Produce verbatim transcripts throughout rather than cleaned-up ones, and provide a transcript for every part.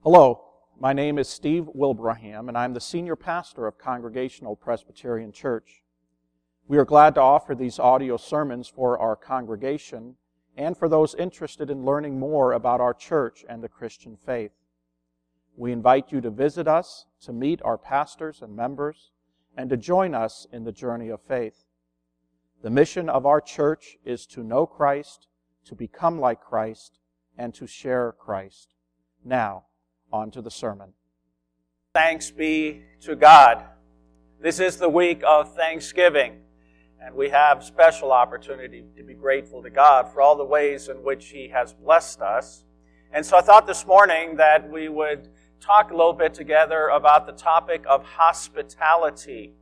Hello, my name is Steve Wilbraham, and I'm the senior pastor of Congregational Presbyterian Church. We are glad to offer these audio sermons for our congregation and for those interested in learning more about our church and the Christian faith. We invite you to visit us, to meet our pastors and members, and to join us in the journey of faith. The mission of our church is to know Christ, to become like Christ, and to share Christ. Now, on to the sermon. Thanks be to God. This is the week of Thanksgiving, and we have special opportunity to be grateful to God for all the ways in which He has blessed us. And so I thought this morning that we would talk a little bit together about the topic of hospitality.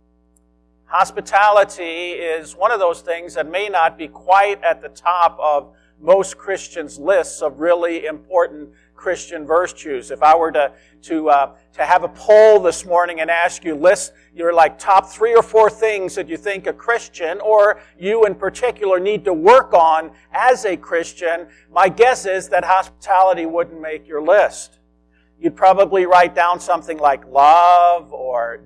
Hospitality is one of those things that may not be quite at the top of most Christians' lists of really important Christian virtues. If I were to to uh, to have a poll this morning and ask you, list your like top three or four things that you think a Christian or you in particular need to work on as a Christian, my guess is that hospitality wouldn't make your list. You'd probably write down something like love or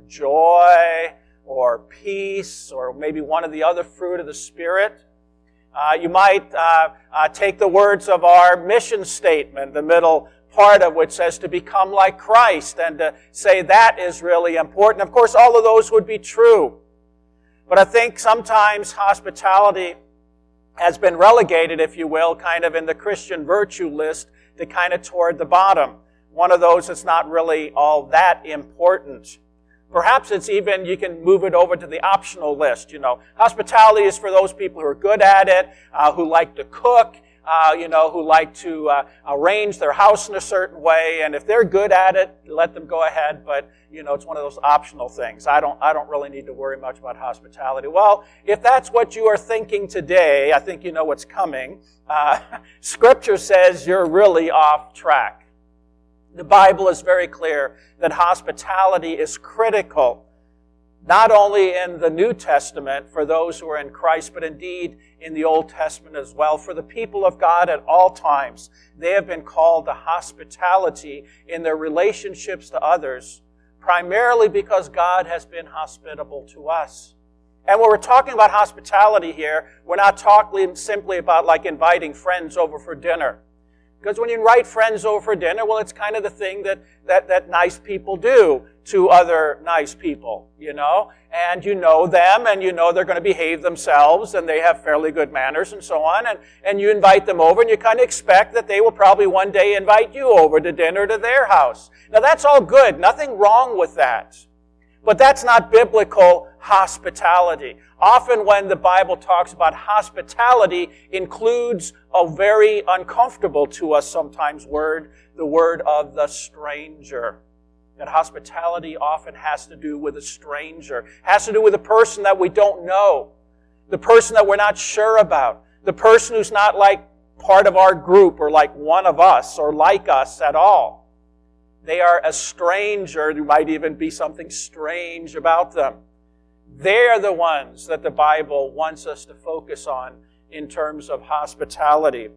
joy or peace or maybe one of the other fruit of the Spirit. Uh, you might uh, uh, take the words of our mission statement, the middle part of which says to become like Christ, and to say that is really important. Of course, all of those would be true. But I think sometimes hospitality has been relegated, if you will, kind of in the Christian virtue list to kind of toward the bottom. One of those that's not really all that important. Perhaps it's even, you can move it over to the optional list, you know. Hospitality is for those people who are good at it, uh, who like to cook, uh, you know, who like to uh, arrange their house in a certain way, and if they're good at it, let them go ahead, but, you know, it's one of those optional things. I don't, I don't really need to worry much about hospitality. Well, if that's what you are thinking today, I think you know what's coming. Uh, Scripture says you're really off track. The Bible is very clear that hospitality is critical, not only in the New Testament for those who are in Christ, but indeed in the Old Testament as well. For the people of God at all times, they have been called to hospitality in their relationships to others, primarily because God has been hospitable to us. And when we're talking about hospitality here, we're not talking simply about like inviting friends over for dinner. Because when you invite friends over for dinner, well, it's kind of the thing that, that, that nice people do to other nice people, you know? And you know them, and you know they're going to behave themselves, and they have fairly good manners and so on. And, and you invite them over, and you kind of expect that they will probably one day invite you over to dinner to their house. Now, that's all good. Nothing wrong with that. But that's not biblical hospitality. Often when the Bible talks about hospitality, includes a very uncomfortable to us sometimes word, the word of the stranger. That hospitality often has to do with a stranger, has to do with a person that we don't know, the person that we're not sure about, the person who's not like part of our group or like one of us or like us at all. They are a stranger. There might even be something strange about them. They're the ones that the Bible wants us to focus on in terms of hospitality.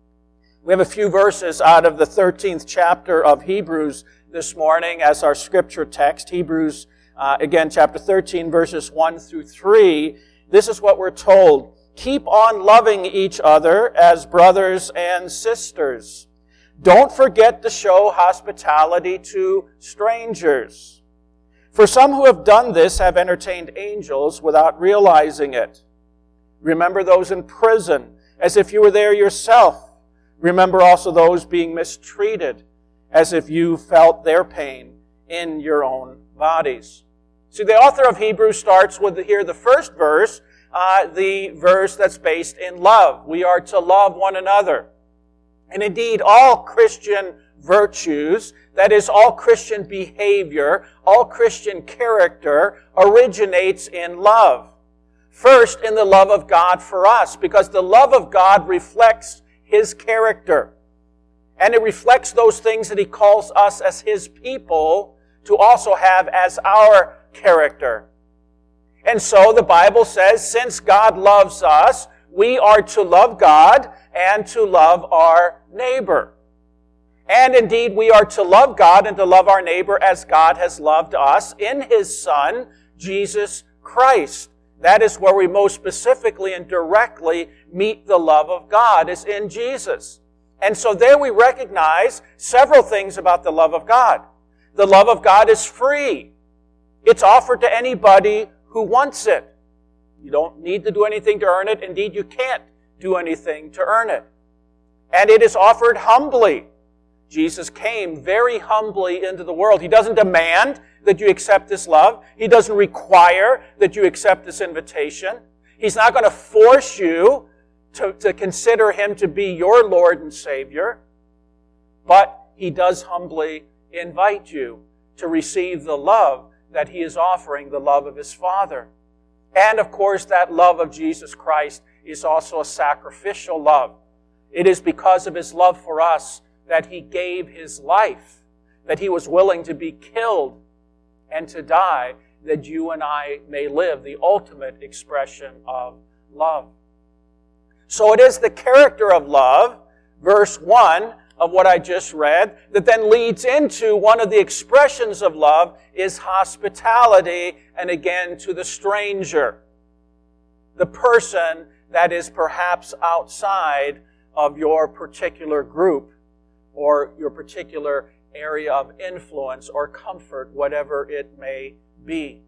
We have a few verses out of the thirteenth chapter of Hebrews this morning as our scripture text. Hebrews, uh, again, chapter thirteen, verses one through three. This is what we're told. Keep on loving each other as brothers and sisters. Don't forget to show hospitality to strangers. For some who have done this have entertained angels without realizing it. Remember those in prison, as if you were there yourself. Remember also those being mistreated, as if you felt their pain in your own bodies. See, the author of Hebrews starts with here the first verse, uh, the verse that's based in love. We are to love one another. And indeed, all Christian virtues, that is, all Christian behavior, all Christian character, originates in love. First, in the love of God for us, because the love of God reflects His character. And it reflects those things that He calls us as His people to also have as our character. And so the Bible says, since God loves us, we are to love God and to love our neighbor. And indeed, we are to love God and to love our neighbor as God has loved us in His Son, Jesus Christ. That is where we most specifically and directly meet the love of God, is in Jesus. And so there we recognize several things about the love of God. The love of God is free. It's offered to anybody who wants it. You don't need to do anything to earn it. Indeed, you can't do anything to earn it. And it is offered humbly. Jesus came very humbly into the world. He doesn't demand that you accept this love. He doesn't require that you accept this invitation. He's not going to force you to, to consider Him to be your Lord and Savior. But He does humbly invite you to receive the love that He is offering, the love of His Father. And of course, that love of Jesus Christ is also a sacrificial love. It is because of His love for us that He gave His life, that He was willing to be killed and to die, that you and I may live, the ultimate expression of love. So it is the character of love, verse one of what I just read, that then leads into one of the expressions of love is hospitality, and again to the stranger, the person that is perhaps outside of your particular group or your particular area of influence or comfort, whatever it may be.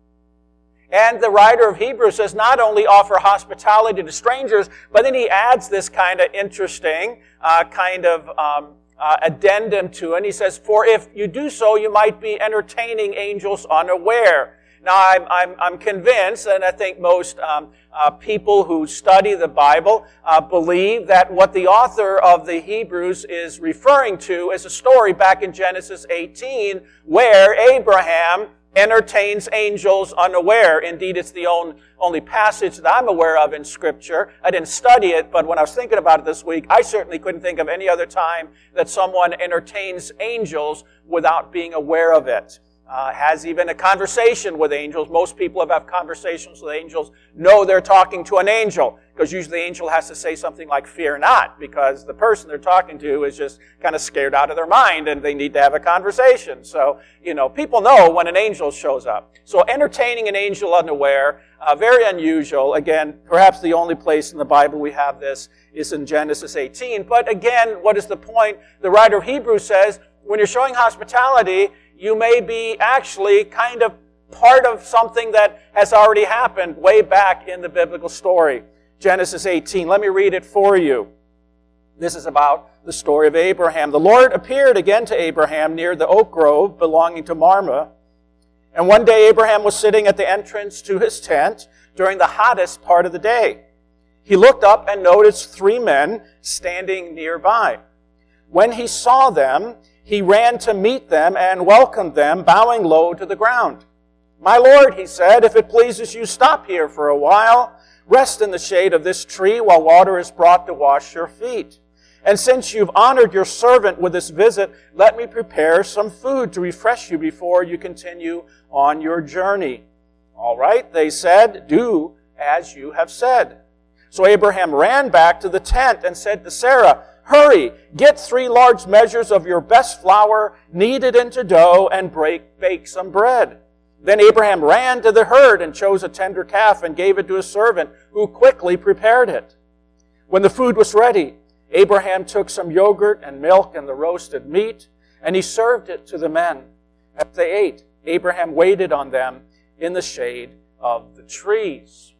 And the writer of Hebrews says not only offer hospitality to strangers, but then he adds this kind of interesting uh, kind of um, uh, addendum to it. And he says, for if you do so, you might be entertaining angels unaware. Now, I'm, I'm, I'm convinced, and I think most um, uh, people who study the Bible uh, believe that what the author of the Hebrews is referring to is a story back in Genesis eighteen where Abraham entertains angels unaware. Indeed, it's the only, only passage that I'm aware of in Scripture. I didn't study it, but when I was thinking about it this week, I certainly couldn't think of any other time that someone entertains angels without being aware of it. Uh, has even a conversation with angels. Most people have had conversations with angels know they're talking to an angel, because usually the angel has to say something like, fear not, because the person they're talking to is just kind of scared out of their mind and they need to have a conversation. So, you know, people know when an angel shows up. So entertaining an angel unaware, uh, very unusual. Again, perhaps the only place in the Bible we have this is in Genesis eighteen. But again, what is the point? The writer of Hebrews says, when you're showing hospitality, you may be actually kind of part of something that has already happened way back in the biblical story. Genesis eighteen. Let me read it for you. This is about the story of Abraham. The Lord appeared again to Abraham near the oak grove belonging to Mamre. And one day Abraham was sitting at the entrance to his tent during the hottest part of the day. He looked up and noticed three men standing nearby. When he saw them, he ran to meet them and welcomed them, bowing low to the ground. My Lord, he said, if it pleases you, stop here for a while. Rest in the shade of this tree while water is brought to wash your feet. And since you've honored your servant with this visit, let me prepare some food to refresh you before you continue on your journey. All right, they said, do as you have said. So Abraham ran back to the tent and said to Sarah, hurry, get three large measures of your best flour, knead it into dough, and break, bake some bread. Then Abraham ran to the herd and chose a tender calf and gave it to his servant, who quickly prepared it. When the food was ready, Abraham took some yogurt and milk and the roasted meat, and he served it to the men. As they ate, Abraham waited on them in the shade of the trees.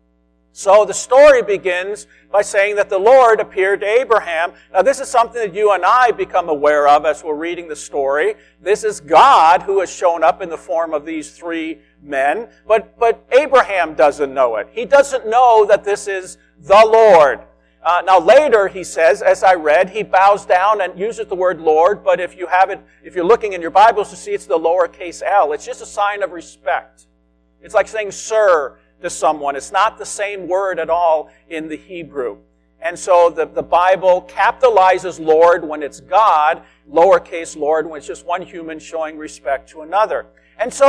So the story begins by saying that the Lord appeared to Abraham. Now this is something that you and I become aware of as we're reading the story. This is God who has shown up in the form of these three men. But, but Abraham doesn't know it. He doesn't know that this is the Lord. Uh, now later, he says, as I read, he bows down and uses the word Lord, but if you have it, if you're looking in your Bibles to see it's the lowercase l, it's just a sign of respect. It's like saying sir to someone. It's not the same word at all in the Hebrew. And so the, the Bible capitalizes Lord when it's God, lowercase Lord when it's just one human showing respect to another. And so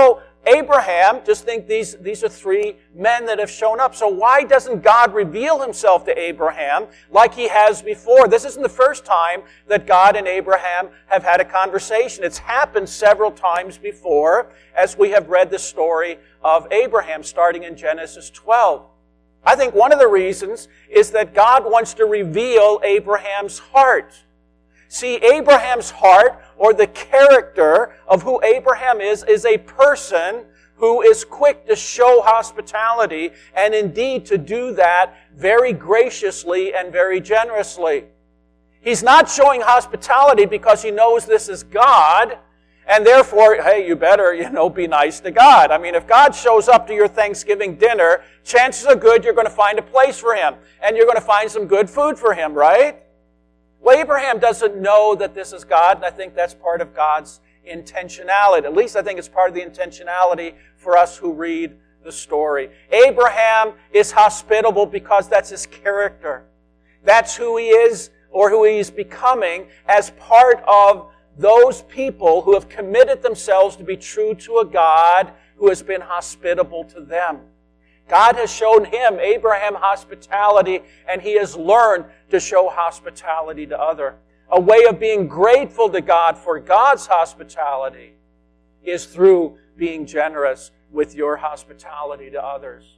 Abraham, just think these, these are three men that have shown up. So why doesn't God reveal himself to Abraham like he has before? This isn't the first time that God and Abraham have had a conversation. It's happened several times before as we have read the story of Abraham starting in Genesis twelve. I think one of the reasons is that God wants to reveal Abraham's heart. See, Abraham's heart, or the character of who Abraham is, is a person who is quick to show hospitality, and indeed to do that very graciously and very generously. He's not showing hospitality because he knows this is God, and therefore, hey, you better, you know, be nice to God. I mean, if God shows up to your Thanksgiving dinner, chances are good you're going to find a place for him, and you're going to find some good food for him, right? Well, Abraham doesn't know that this is God, and I think that's part of God's intentionality. At least I think it's part of the intentionality for us who read the story. Abraham is hospitable because that's his character. That's who he is, or who he's becoming, as part of those people who have committed themselves to be true to a God who has been hospitable to them. God has shown him, Abraham, hospitality, and he has learned to show hospitality to others. A way of being grateful to God for God's hospitality is through being generous with your hospitality to others.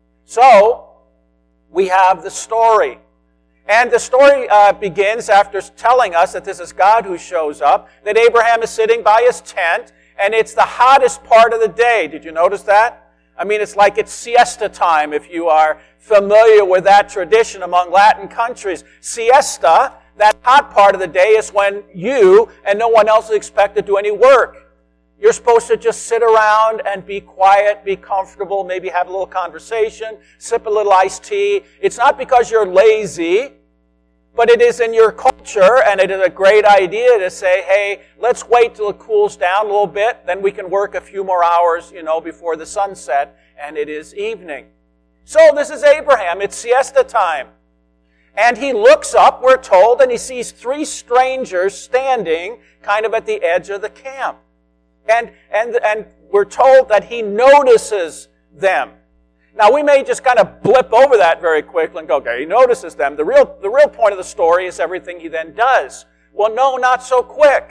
So, we have the story. And the story uh, begins after telling us that this is God who shows up, that Abraham is sitting by his tent, and it's the hottest part of the day. Did you notice that? I mean, it's like it's siesta time if you are familiar with that tradition among Latin countries. Siesta, that hot part of the day, is when you and no one else is expected to do any work. You're supposed to just sit around and be quiet, be comfortable, maybe have a little conversation, sip a little iced tea. It's not because you're lazy, but it is in your culture, and it is a great idea to say, hey, let's wait till it cools down a little bit, then we can work a few more hours, you know, before the sunset, and it is evening. So this is Abraham. It's siesta time. And he looks up, we're told, and he sees three strangers standing kind of at the edge of the camp. And, and, and we're told that he notices them. Now, we may just kind of blip over that very quickly and go, okay, he notices them. The real, the real point of the story is everything he then does. Well, no, not so quick.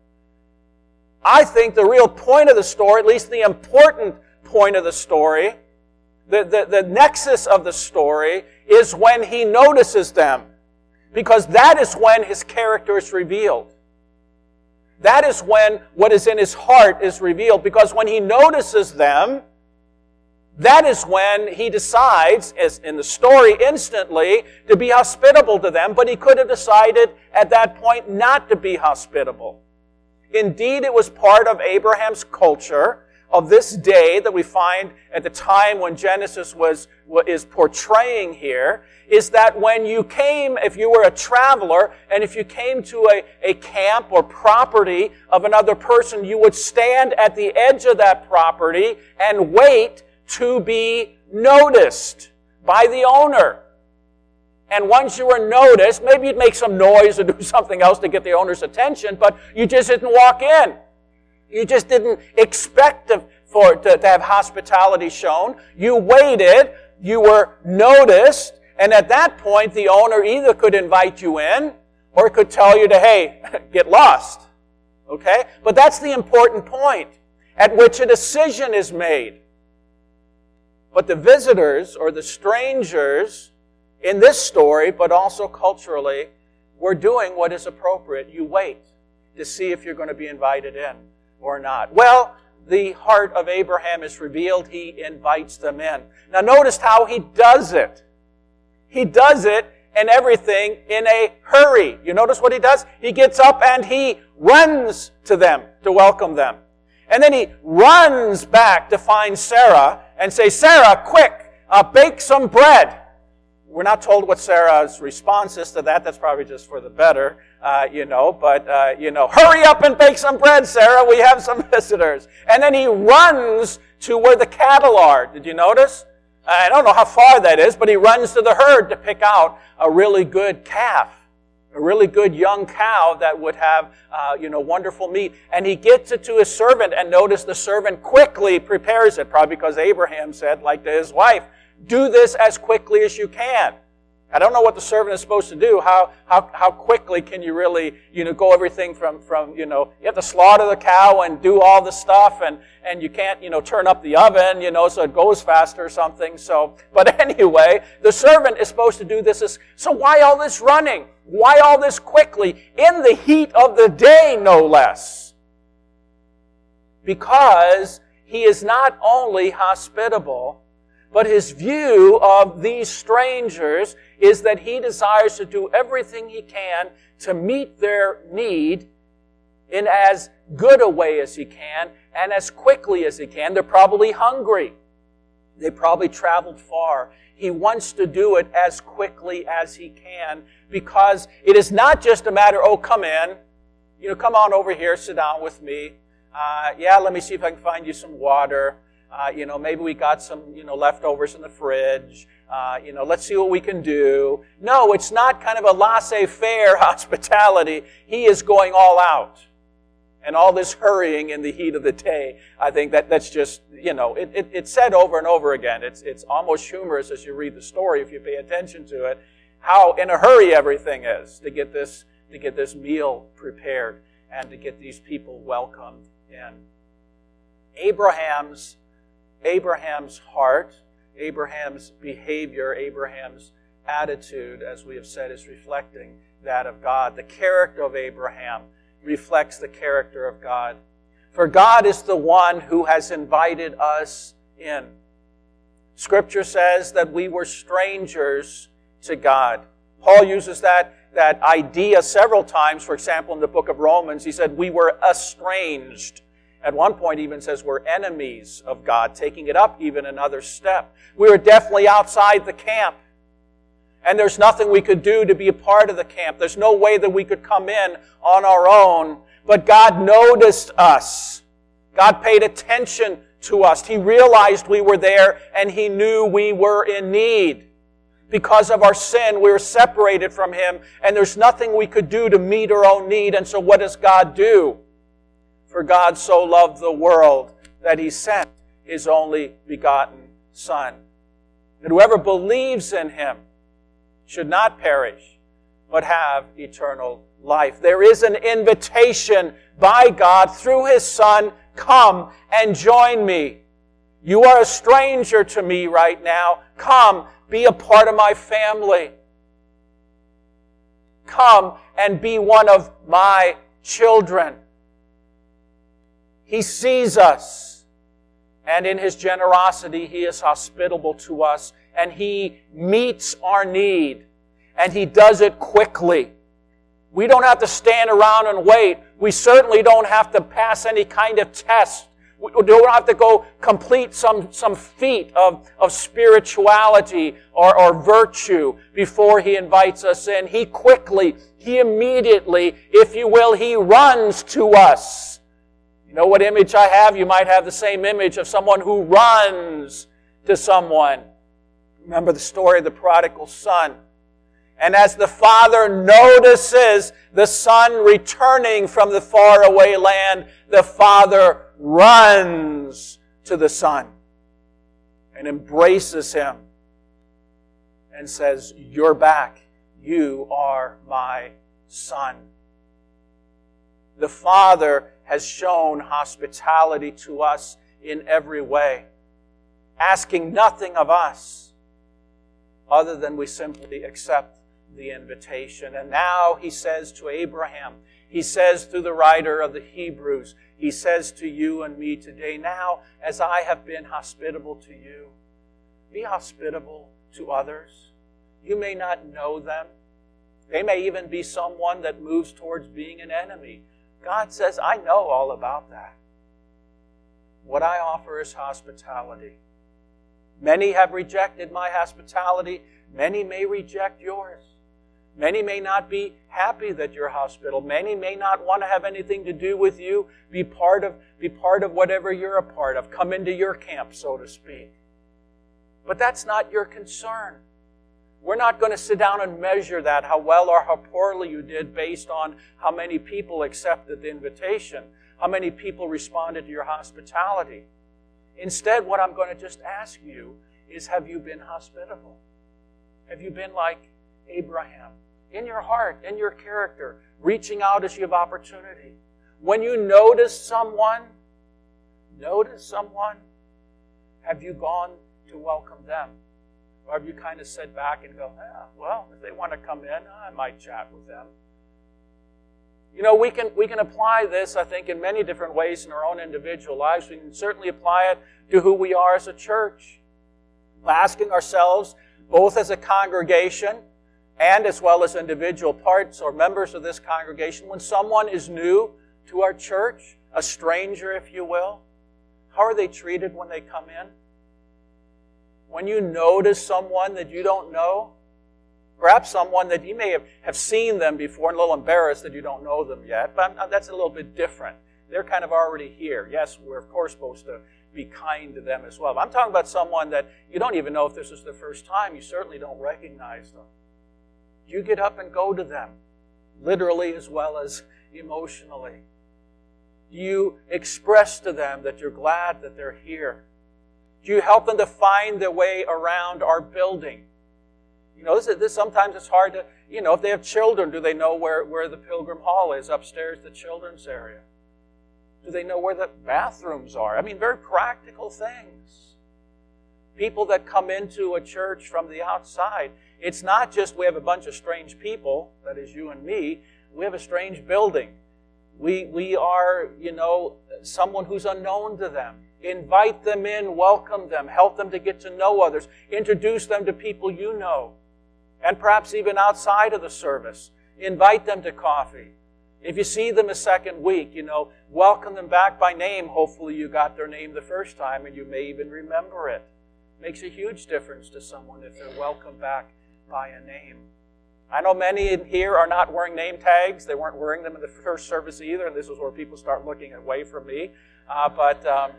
I think the real point of the story, at least the important point of the story, the, the, the nexus of the story, is when he notices them. Because that is when his character is revealed. That is when what is in his heart is revealed. Because when he notices them, that is when he decides, as in the story instantly, to be hospitable to them, but he could have decided at that point not to be hospitable. Indeed, it was part of Abraham's culture of this day that we find at the time when Genesis was is portraying here, is that when you came, if you were a traveler, and if you came to a, a camp or property of another person, you would stand at the edge of that property and wait to be noticed by the owner. And once you were noticed, maybe you'd make some noise or do something else to get the owner's attention, but you just didn't walk in. You just didn't expect to, for, to, to have hospitality shown. You waited, you were noticed, and at that point the owner either could invite you in or could tell you to, hey, get lost. Okay? But that's the important point at which a decision is made. But the visitors, or the strangers, in this story, but also culturally, were doing what is appropriate. You wait to see if you're going to be invited in or not. Well, the heart of Abraham is revealed. He invites them in. Now notice how he does it. He does it and everything in a hurry. You notice what he does? He gets up and he runs to them to welcome them. And then he runs back to find Sarah and say, Sarah, quick, uh, bake some bread. We're not told what Sarah's response is to that. That's probably just for the better, uh, you know. But, uh, you know, hurry up and bake some bread, Sarah. We have some visitors. And then he runs to where the cattle are. Did you notice? I don't know how far that is, but he runs to the herd to pick out a really good calf. a really good young cow that would have, uh, you know, wonderful meat. And he gets it to his servant, and notice the servant quickly prepares it, probably because Abraham said, like to his wife, do this as quickly as you can. I don't know what the servant is supposed to do. How how how quickly can you really, you know, go everything from, from you know, you have to slaughter the cow and do all the stuff, and, and you can't, you know, turn up the oven, you know, so it goes faster or something. So, but anyway, the servant is supposed to do this. As, so why all this running? Why all this quickly? In the heat of the day, no less. Because he is not only hospitable, but his view of these strangers is that he desires to do everything he can to meet their need in as good a way as he can and as quickly as he can. They're probably hungry. They probably traveled far. He wants to do it as quickly as he can because it is not just a matter, oh, come in. You know, come on over here, sit down with me. Uh, yeah, let me see if I can find you some water. Uh, you know, maybe we got some, you know, leftovers in the fridge. Uh, you know, let's see what we can do. No, it's not kind of a laissez-faire hospitality. He is going all out. And all this hurrying in the heat of the day, I think that that's just, you know, it, it, it's said over and over again. It's, it's almost humorous as you read the story if you pay attention to it, how in a hurry everything is to get this, to get this meal prepared and to get these people welcomed in. Abraham's Abraham's heart, Abraham's behavior, Abraham's attitude, as we have said, is reflecting that of God. The character of Abraham reflects the character of God. For God is the one who has invited us in. Scripture says that we were strangers to God. Paul uses that, that idea several times. For example, in the book of Romans, he said we were estranged. At one point, even says we're enemies of God, taking it up even another step. We were definitely outside the camp. And there's nothing we could do to be a part of the camp. There's no way that we could come in on our own. But God noticed us. God paid attention to us. He realized we were there, and He knew we were in need. Because of our sin, we were separated from Him, and there's nothing we could do to meet our own need. And so what does God do? For God so loved the world that He sent His only begotten Son. And whoever believes in Him should not perish, but have eternal life. There is an invitation by God through His Son, come and join me. You are a stranger to me right now. Come, be a part of my family. Come and be one of my children. He sees us, and in His generosity, He is hospitable to us, and He meets our need, and He does it quickly. We don't have to stand around and wait. We certainly don't have to pass any kind of test. We don't have to go complete some, some feat of, of spirituality or, or virtue before He invites us in. He quickly, He immediately, if you will, He runs to us. You know what image I have? You might have the same image of someone who runs to someone. Remember the story of the prodigal son. And as the father notices the son returning from the faraway land, the father runs to the son and embraces him and says, "You're back. You are my son." The Father has shown hospitality to us in every way, asking nothing of us other than we simply accept the invitation. And now He says to Abraham, He says through the writer of the Hebrews, He says to you and me today, now as I have been hospitable to you, be hospitable to others. You may not know them. They may even be someone that moves towards being an enemy. God says, I know all about that. What I offer is hospitality. Many have rejected my hospitality. Many may reject yours. Many may not be happy that you're hospitable. Many may not want to have anything to do with you. Be part of, be part of whatever you're a part of. Come into your camp, so to speak. But that's not your concern. We're not going to sit down and measure that, how well or how poorly you did, based on how many people accepted the invitation, how many people responded to your hospitality. Instead, what I'm going to just ask you is, have you been hospitable? Have you been like Abraham? In your heart, in your character, reaching out as you have opportunity. When you notice someone, notice someone, have you gone to welcome them? Or have you kind of sit back and go, yeah, well, if they want to come in, I might chat with them. You know, we can we can apply this, I think, in many different ways in our own individual lives. We can certainly apply it to who we are as a church. Asking ourselves, both as a congregation and as well as individual parts or members of this congregation, when someone is new to our church, a stranger, if you will, how are they treated when they come in? When you notice someone that you don't know, perhaps someone that you may have, have seen them before and a little embarrassed that you don't know them yet, but that's a little bit different. They're kind of already here. Yes, we're of course supposed to be kind to them as well. But I'm talking about someone that you don't even know if this is their first time. You certainly don't recognize them. You get up and go to them, literally as well as emotionally. You express to them that you're glad that they're here. Do you help them to find their way around our building? You know, this, is, this sometimes it's hard to, you know, if they have children, do they know where, where the Pilgrim Hall is upstairs, the children's area? Do they know where the bathrooms are? I mean, very practical things. People that come into a church from the outside, it's not just we have a bunch of strange people, that is you and me, we have a strange building. We, we are, you know, someone who's unknown to them. Invite them in, welcome them, help them to get to know others, introduce them to people you know, and perhaps even outside of the service. Invite them to coffee. If you see them a second week, you know, welcome them back by name. Hopefully you got their name the first time and you may even remember it. Makes a huge difference to someone if they're welcomed back by a name. I know many in here are not wearing name tags. They weren't wearing them in the first service either, and this is where people start looking away from me. Uh, but... Um,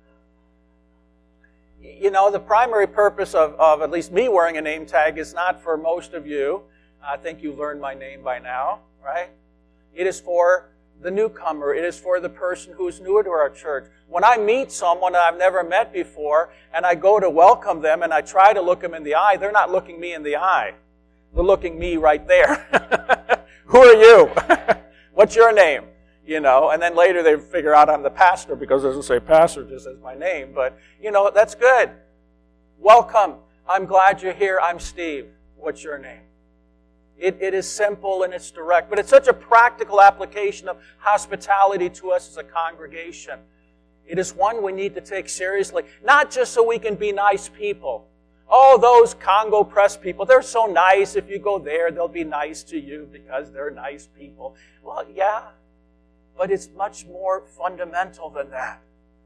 You know, the primary purpose of, of at least me wearing a name tag is not for most of you. I think you learned my name by now, right? It is for the newcomer. It is for the person who is newer to our church. When I meet someone I've never met before and I go to welcome them and I try to look them in the eye, they're not looking me in the eye. They're looking me right there. Who are you? What's your name? You know, and then later they figure out I'm the pastor because it doesn't say pastor, it just says my name. But, you know, that's good. Welcome. I'm glad you're here. I'm Steve. What's your name? It, it is simple and it's direct, but it's such a practical application of hospitality to us as a congregation. It is one we need to take seriously, not just so we can be nice people. Oh, those Congo Press people, they're so nice. If you go there, they'll be nice to you because they're nice people. Well, yeah. But it's much more fundamental than that.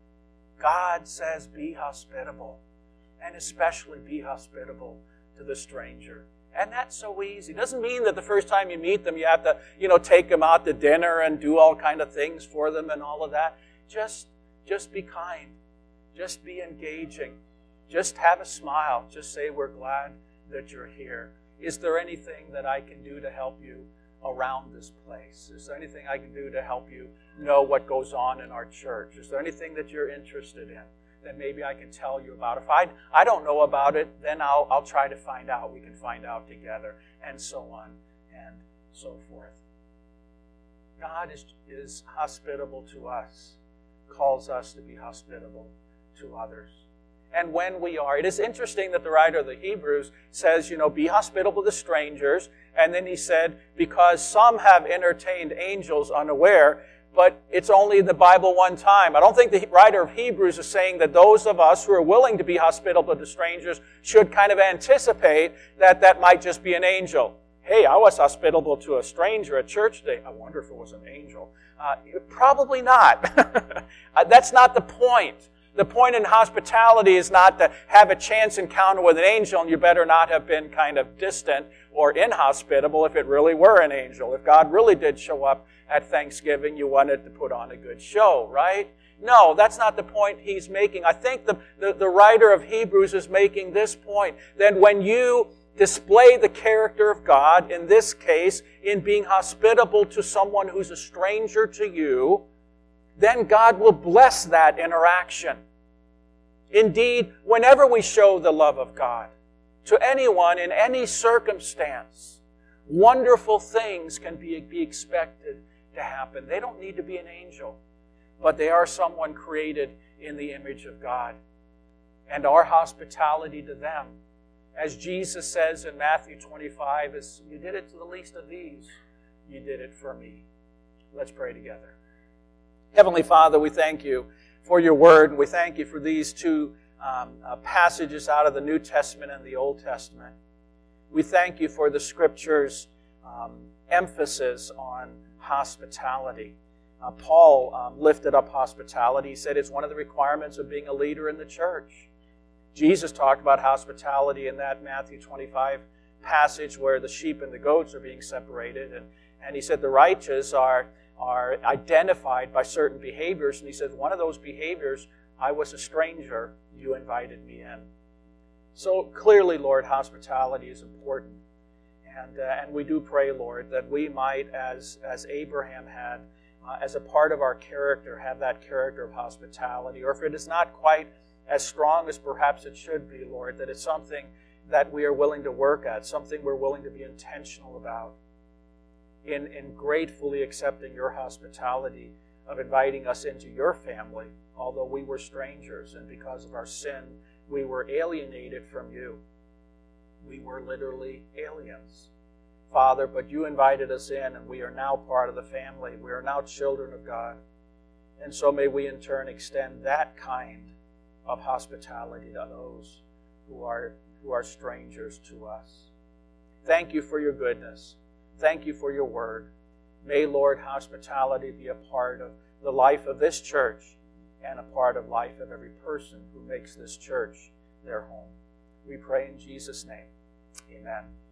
God says be hospitable, and especially be hospitable to the stranger. And that's so easy. It doesn't mean that the first time you meet them, you have to, you know, take them out to dinner and do all kind of things for them and all of that. Just, just be kind. Just be engaging. Just have a smile. Just say, we're glad that you're here. Is there anything that I can do to help you around this place? Is there anything I can do to help you know what goes on in our church? Is there anything that you're interested in that maybe I can tell you about? If I, I don't know about it, then I'll, I'll try to find out. We can find out together, and so on and so forth. God is, is hospitable to us, calls us to be hospitable to others. And when we are, it is interesting that the writer of the Hebrews says, you know, be hospitable to strangers. And then he said, because some have entertained angels unaware, but it's only in the Bible one time. I don't think the writer of Hebrews is saying that those of us who are willing to be hospitable to strangers should kind of anticipate that that might just be an angel. Hey, I was hospitable to a stranger at church today. I wonder if it was an angel. Uh, probably not. That's not the point. The point in hospitality is not to have a chance encounter with an angel, and you better not have been kind of distant or inhospitable if it really were an angel. If God really did show up at Thanksgiving, you wanted to put on a good show, right? No, that's not the point he's making. I think the, the, the writer of Hebrews is making this point, that when you display the character of God, in this case, in being hospitable to someone who's a stranger to you, then God will bless that interaction. Indeed, whenever we show the love of God to anyone in any circumstance, wonderful things can be, be expected to happen. They don't need to be an angel, but they are someone created in the image of God. And our hospitality to them, as Jesus says in Matthew twenty-five, is, you did it to the least of these, you did it for me. Let's pray together. Heavenly Father, we thank you for your word, and we thank you for these two um, uh, passages out of the New Testament and the Old Testament. We thank you for the Scripture's um, emphasis on hospitality. Uh, Paul um, lifted up hospitality. He said it's one of the requirements of being a leader in the church. Jesus talked about hospitality in that Matthew twenty-five passage where the sheep and the goats are being separated. And, and he said the righteous are, are identified by certain behaviors. And he said one of those behaviors, I was a stranger, you invited me in. So clearly, Lord, hospitality is important. And, uh, and we do pray, Lord, that we might, as, as Abraham had, uh, as a part of our character, have that character of hospitality. Or if it is not quite as strong as perhaps it should be, Lord, that it's something that we are willing to work at, something we're willing to be intentional about, in, in gratefully accepting your hospitality of inviting us into your family, although we were strangers, and because of our sin, we were alienated from you. We were literally aliens, Father, but you invited us in, and we are now part of the family. We are now children of God. And so may we in turn extend that kind of hospitality to those who are, who are strangers to us. Thank you for your goodness. Thank you for your word. May, Lord, hospitality be a part of the life of this church and a part of life of every person who makes this church their home. We pray in Jesus' name. Amen.